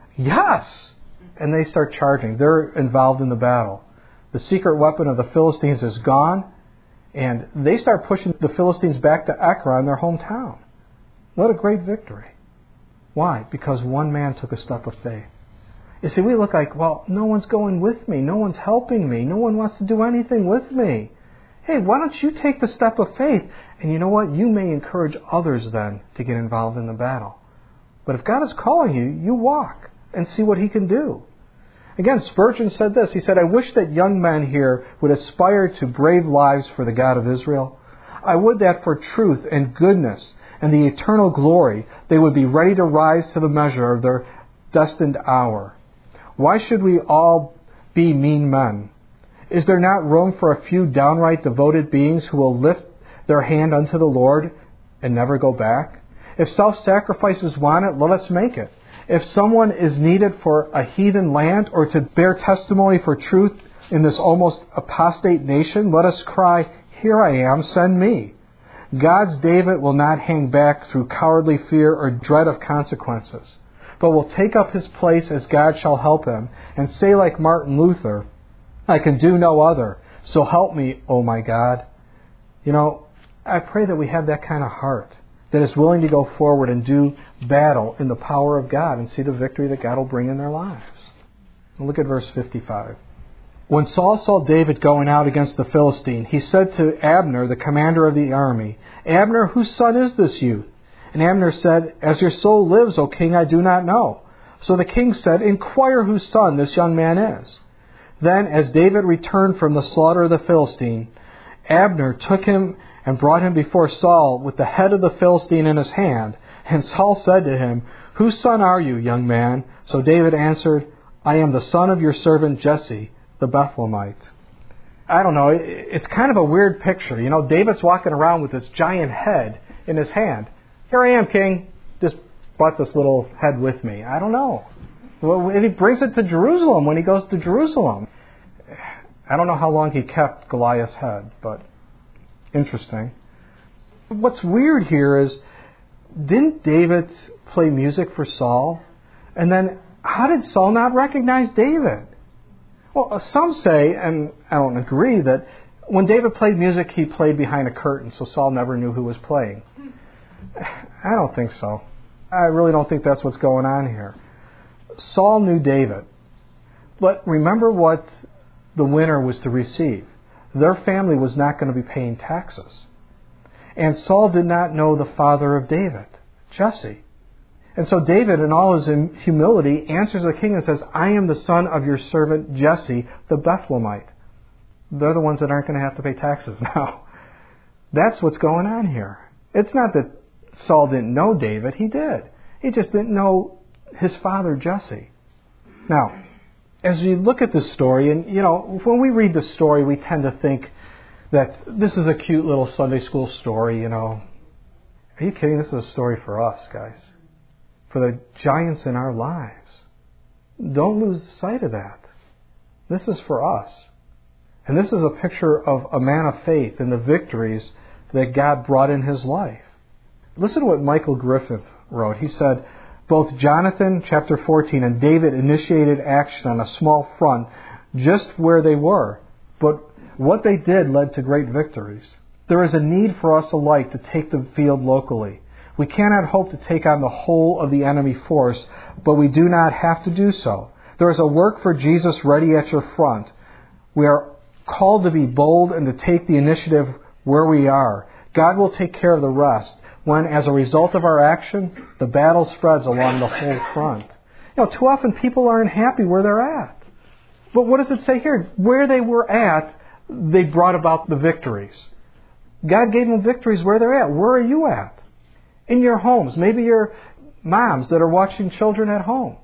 "Yes." And they start charging. They're involved in the battle. The secret weapon of the Philistines is gone. And they start pushing the Philistines back to Ekron, their hometown. What a great victory. Why? Because one man took a step of faith. You see, we look like, well, no one's going with me. No one's helping me. No one wants to do anything with me. Hey, why don't you take the step of faith? And you know what? You may encourage others then to get involved in the battle. But if God is calling you, you walk and see what He can do. Again, Spurgeon said this. He said, "I wish that young men here would aspire to brave lives for the God of Israel. I would that for truth and goodness and the eternal glory, they would be ready to rise to the measure of their destined hour. Why should we all be mean men? Is there not room for a few downright devoted beings who will lift their hand unto the Lord and never go back? If self-sacrifice is wanted, let us make it. If someone is needed for a heathen land or to bear testimony for truth in this almost apostate nation, let us cry, 'Here I am, send me.' God's David will not hang back through cowardly fear or dread of consequences, but will take up his place as God shall help him and say like Martin Luther, 'I can do no other, so help me, O my God.'" You know, I pray that we have that kind of heart that is willing to go forward and do battle in the power of God and see the victory that God will bring in their lives. Look at verse fifty-five. "When Saul saw David going out against the Philistine, he said to Abner, the commander of the army, 'Abner, whose son is this youth?' And Abner said, 'As your soul lives, O king, I do not know.' So the king said, 'Inquire whose son this young man is.' Then, as David returned from the slaughter of the Philistine, Abner took him and brought him before Saul with the head of the Philistine in his hand. And Saul said to him, 'Whose son are you, young man?' So David answered, 'I am the son of your servant Jesse, the Bethlehemite.'" I don't know, it's kind of a weird picture. You know, David's walking around with this giant head in his hand. "Here I am, king. Just brought this little head with me." I don't know. Well, he brings it to Jerusalem when he goes to Jerusalem. I don't know how long he kept Goliath's head, but interesting. What's weird here is, didn't David play music for Saul? And then, how did Saul not recognize David? Well, some say, and I don't agree, that when David played music, he played behind a curtain, so Saul never knew who was playing. I don't think so. I really don't think that's what's going on here. Saul knew David. But remember what the winner was to receive. Their family was not going to be paying taxes. And Saul did not know the father of David, Jesse. And so David, in all his humility, answers the king and says, "I am the son of your servant Jesse, the Bethlehemite." They're the ones that aren't going to have to pay taxes now. That's what's going on here. It's not that Saul didn't know David. He did. He just didn't know his father Jesse. Now, as we look at this story, and you know, when we read the story, we tend to think that this is a cute little Sunday school story, you know. Are you kidding? This is a story for us, guys. For the giants in our lives. Don't lose sight of that. This is for us. And this is a picture of a man of faith and the victories that God brought in his life. Listen to what Michael Griffith wrote. He said, both Jonathan, chapter fourteen, and David initiated action on a small front just where they were. But what they did led to great victories. There is a need for us alike to take the field locally. We cannot hope to take on the whole of the enemy force, but we do not have to do so. There is a work for Jesus ready at your front. We are called to be bold and to take the initiative where we are. God will take care of the rest when, as a result of our action, the battle spreads along the whole front. You know, too often people aren't happy where they're at. But what does it say here? Where they were at, they brought about the victories. God gave them victories where they're at. Where are you at? In your homes. Maybe you're moms that are watching children at home.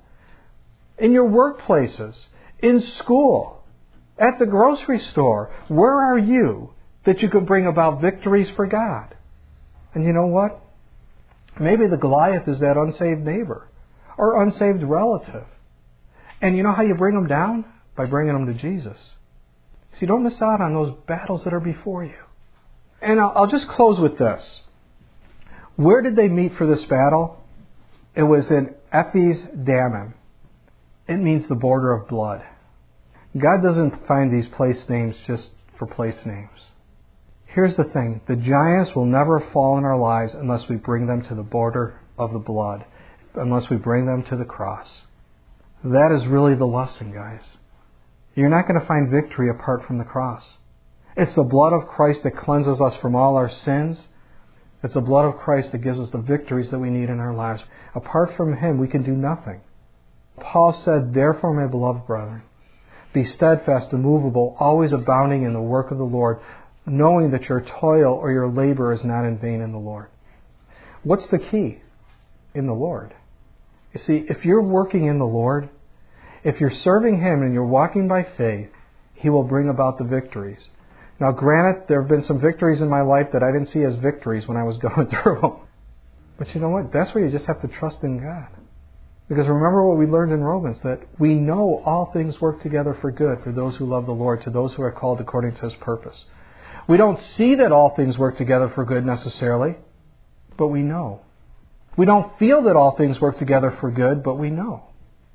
In your workplaces. In school. At the grocery store. Where are you that you can bring about victories for God? And you know what? Maybe the Goliath is that unsaved neighbor or unsaved relative. And you know how you bring them down? By bringing them to Jesus. See, don't miss out on those battles that are before you. And I'll, I'll just close with this. Where did they meet for this battle? It was in Ephes Dammim. It means the border of blood. God doesn't find these place names just for place names. Here's the thing. The giants will never fall in our lives unless we bring them to the border of the blood. Unless we bring them to the cross. That is really the lesson, guys. You're not going to find victory apart from the cross. It's the blood of Christ that cleanses us from all our sins. It's the blood of Christ that gives us the victories that we need in our lives. Apart from Him, we can do nothing. Paul said, therefore, my beloved brethren, be steadfast, immovable, always abounding in the work of the Lord, knowing that your toil or your labor is not in vain in the Lord. What's the key? In the Lord. You see, if you're working in the Lord, if you're serving Him and you're walking by faith, He will bring about the victories. Now, granted, there have been some victories in my life that I didn't see as victories when I was going through them. But you know what? That's where you just have to trust in God. Because remember what we learned in Romans, that we know all things work together for good for those who love the Lord, to those who are called according to His purpose. We don't see that all things work together for good necessarily, but we know. We don't feel that all things work together for good, but we know.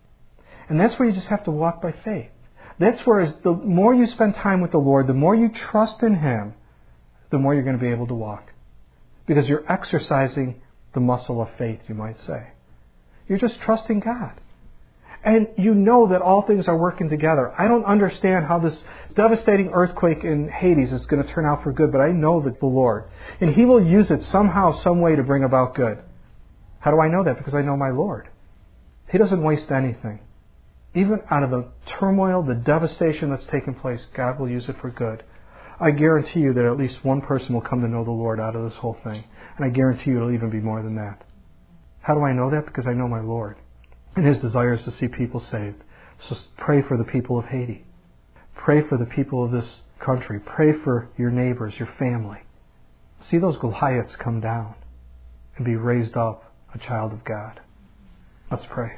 And that's where you just have to walk by faith. That's where as the more you spend time with the Lord, the more you trust in Him, the more you're going to be able to walk. Because you're exercising the muscle of faith, you might say. You're just trusting God. And you know that all things are working together. I don't understand how this devastating earthquake in Hades is going to turn out for good, but I know that the Lord. And He will use it somehow, some way to bring about good. How do I know that? Because I know my Lord. He doesn't waste anything. Even out of the turmoil, the devastation that's taken place, God will use it for good. I guarantee you that at least one person will come to know the Lord out of this whole thing. And I guarantee you it'll even be more than that. How do I know that? Because I know my Lord. And His desire is to see people saved. So pray for the people of Haiti. Pray for the people of this country. Pray for your neighbors, your family. See those Goliaths come down and be raised up a child of God. Let's pray.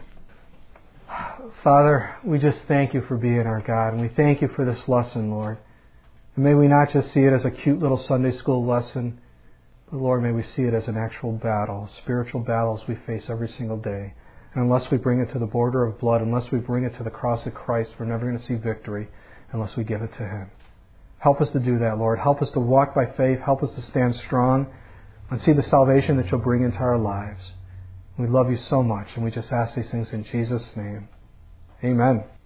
Father, we just thank You for being our God, and we thank You for this lesson, Lord. And may we not just see it as a cute little Sunday school lesson, but Lord, may we see it as an actual battle, spiritual battles we face every single day. And unless we bring it to the border of blood, unless we bring it to the cross of Christ, we're never going to see victory unless we give it to Him. Help us to do that, Lord. Help us to walk by faith. Help us to stand strong and see the salvation that You'll bring into our lives. We love You so much, and we just ask these things in Jesus' name. Amen.